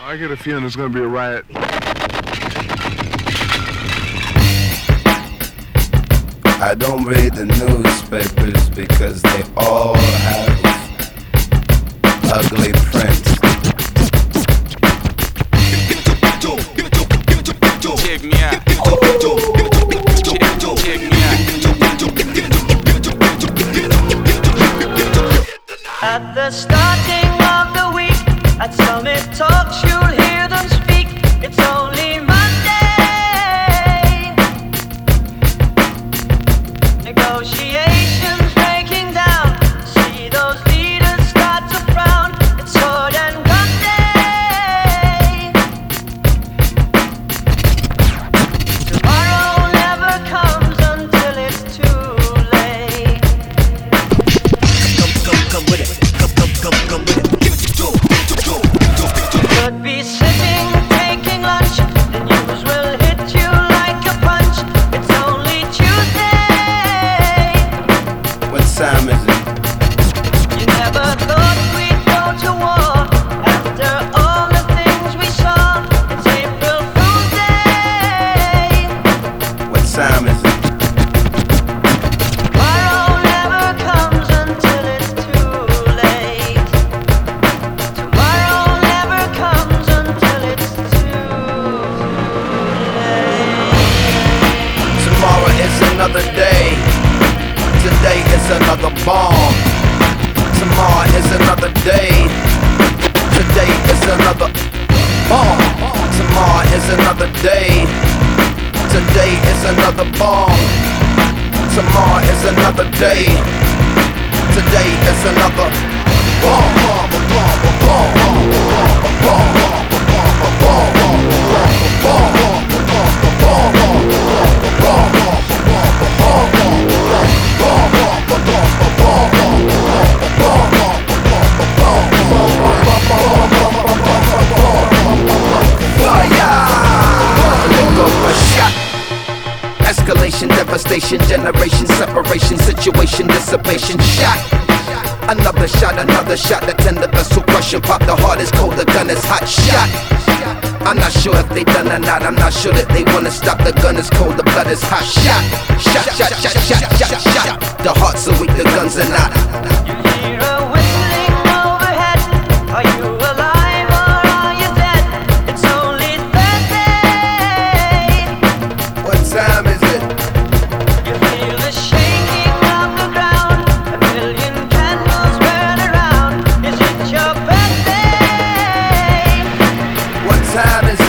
I get a feeling there's going to be a riot. I don't read the newspapers because they all have ugly prints. Check me out. Check me out. At the starting of the week, at Summit Talks, you'll hear them speak. It's only Monday. Negotiations breaking down. See those leaders start to frown. It's sword and gun day. Tomorrow never comes until it's too late. Come with it. Come with it. Could be sitting, taking lunch. The news will hit you like a punch. It's only Tuesday. What time is it? You never thought we'd go to war after all the things we saw. It's April Fool's Day. What time is it? Tomorrow never comes until it's too late. Tomorrow never comes until it's too late. Tomorrow is another day. Today is another bomb. Tomorrow is another day. Today is another bomb. Tomorrow is another day. Today is another bomb. Tomorrow is another day. Today is another bomb. Escalation, devastation, generation, separation, situation, dissipation, shot. Another shot, the tender vessel crushing, pop the heart is cold, the gun is hot, shot. I'm not sure if they done or not, I'm not sure that they wanna stop, the gun is cold, the blood is hot, shot. The heart's so weak, the guns are not. You hear a whistling overhead. Are you alive or are you dead? It's only Thursday. What time is it? You feel the shaking of the ground. A million candles burn around. Is it your birthday? What time is it?